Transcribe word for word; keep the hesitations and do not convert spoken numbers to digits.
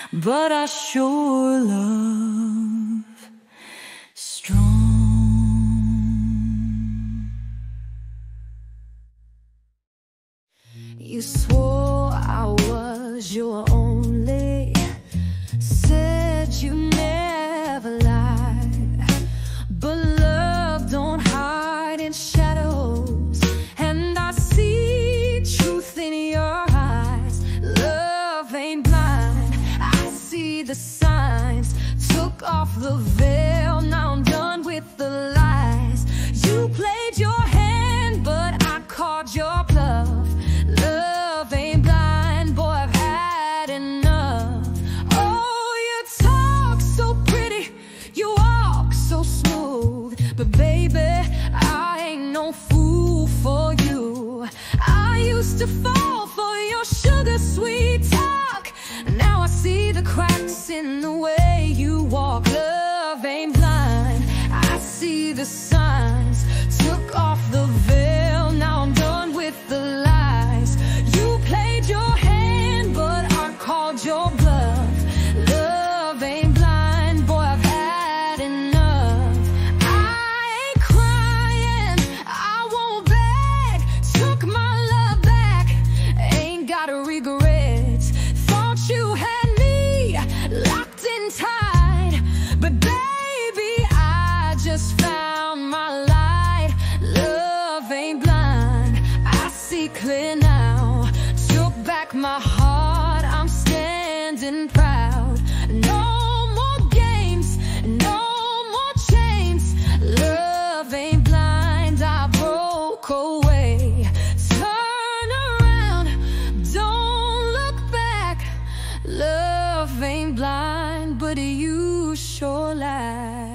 but I sure love strong. You swore I was your only, said you never lied, but love don't hide in shadows, and I see truth in your eyes. Love ain't blind, I see the signs. Took off the veil, now I'm done with the lies. You played your hand, but I called your bluff. Love ain't blind, boy, I've had enough. Oh, you talk so pretty, you walk so smooth, but baby, I ain't no fool for you. I used to fall for your sugar sweet talk, now I see the cracks in the way you walk. Love ain't blind, I see the signs. Took off the veil, now I'm done with the lies. You played your hand, but I called your bluff. Love ain't blind, boy, I've had enough. I ain't crying, I won't beg. Took my love back, ain't got regrets. Thought you had me locked in tight, but baby, I just found my light. Love ain't blind, I see clear now. Took back my heart, I'm standing proud. No more games, no more chains. Love ain't blind, I broke away. Turn around, don't look back. Love ain't blind, but you sure lie.